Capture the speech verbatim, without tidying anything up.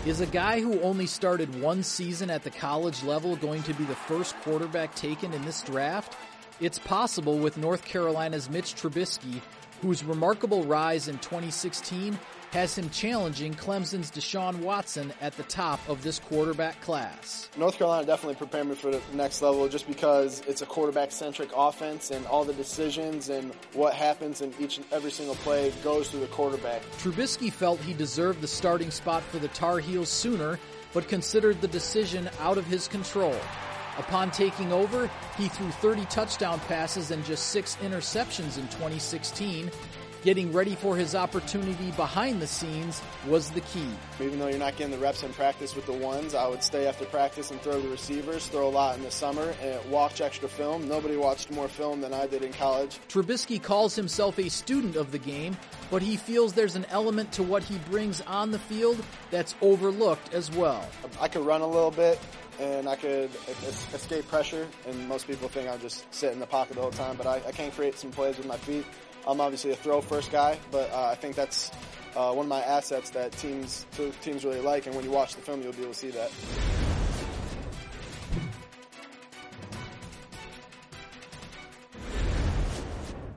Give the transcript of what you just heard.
Is a guy who only started one season at the college level going to be the first quarterback taken in this draft? It's possible with North Carolina's Mitch Trubisky, whose remarkable rise in twenty sixteen has him challenging Clemson's Deshaun Watson at the top of this quarterback class. North Carolina definitely prepared me for the next level just because it's a quarterback-centric offense and all the decisions and what happens in each and every single play goes through the quarterback. Trubisky felt he deserved the starting spot for the Tar Heels sooner, but considered the decision out of his control. Upon taking over, he threw thirty touchdown passes and just six interceptions in twenty sixteen. Getting ready for his opportunity behind the scenes was the key. Even though you're not getting the reps in practice with the ones, I would stay after practice and throw the receivers, throw a lot in the summer, and watch extra film. Nobody watched more film than I did in college. Trubisky calls himself a student of the game, but he feels there's an element to what he brings on the field that's overlooked as well. I could run a little bit, and I could escape pressure, and most people think I just sit in the pocket the whole time, but I, I can create some plays with my feet. I'm obviously a throw-first guy, but uh, I think that's uh, one of my assets that teams teams really like, and when you watch the film, you'll be able to see that.